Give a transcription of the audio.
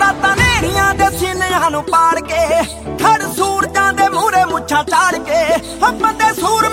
ਰਾਤਾਂ ਨੇਰੀਆਂ ਦੇ ਸੀਨਿਆਂ ਨੂੰ ਪਾੜ ਕੇ ਖੜ ਸੂਰਜਾਂ ਦੇ ਮੂਹਰੇ ਮੁੱਛਾਂ ਚਾੜ ਕੇ ਬੰਦੇ ਸੂਰ